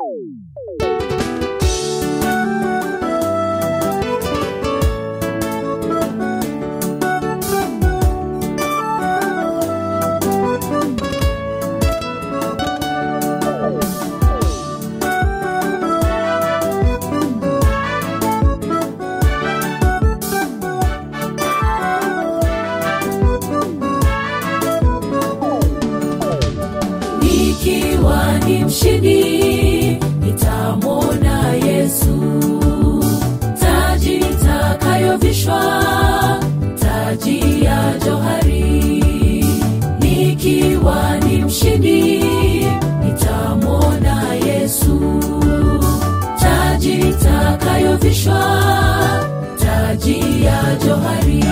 Nikiwa ni mshindi nitamwona Yesu, taji nitakayovishwa, taji ya johari. Nikiwa ni mshindi nitamwona Yesu, taji nitakayovishwa, taji ya johari.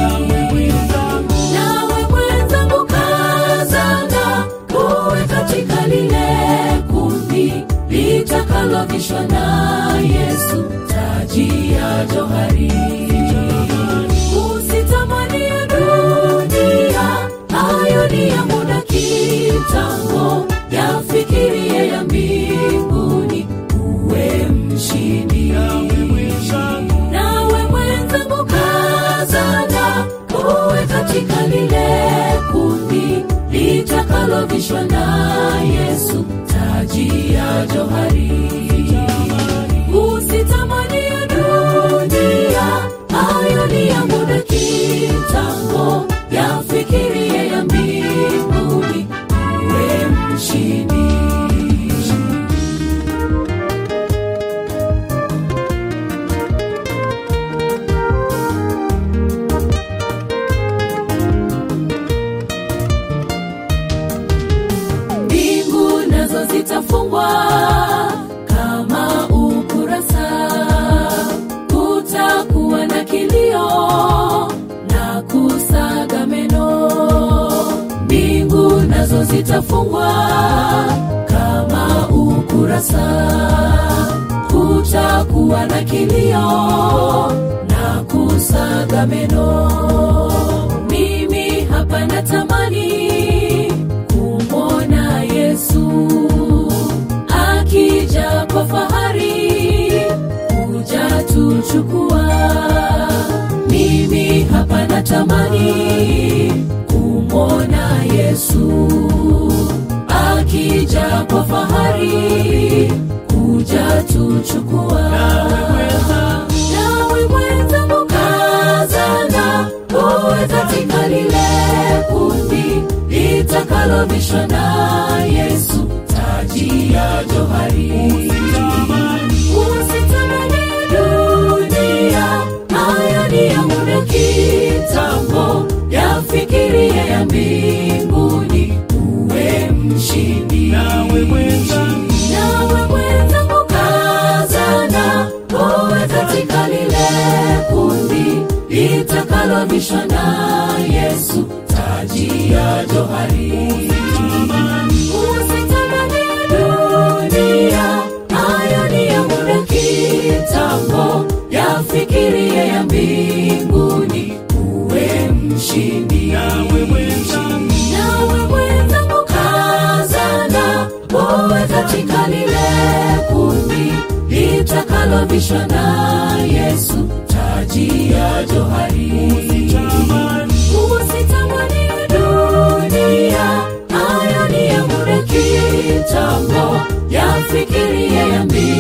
Nawe mwenzangu kazana uwe katika lile kundi litakalovishwa na Yesu, taji ya johari. Usitamani ya dunia, hayo ni ya muda kitambo, yafikirie ya mbinguni, uwe mshindi. Nawe mwenzangu kazana uwe katika lile kundi litakalovishwa na Yesu, taji ya johari. Usitamani ya dunia, hayo ni ya muda kitambo, yafikirie ya mbinguni, uwe mshindi. Zitafungwa kama ukurasa, kutakuwa na kilio na kusaga meno. Mbingu nazo zitafungwa kama ukurasa, kutakuwa na kilio na kusaga meno. Mimi hapa natamani kumwona Yesu akija kwa fahari kuja tuchukua. Mimi hapa natamani kumwona Yesu akija kwa fahari kuja tuchukua. Nawe mwenzangu kazana uwe katika lile kundi litakalovishwa na Yesu, taji ya johari. Usitamani dunia, haya ni ya muda kitambo, yafikirie ya mbinguni, uwe mshindi. Nawe mwenzangu kazana uwe katika lile kundi litakalovishwa na Yesu, taji ya johari. Usitamani dunia, hayo ni ya muda kitambo, yafikirie ya mbinguni, uwe mshindi. Nawe mwenzangu kazana uwe katika lile kundi litakalovishwa na Yesu, taji ya johari. Usitamani dunia, hayo ni ya muda kitambo, yafikirie ya mbinguni,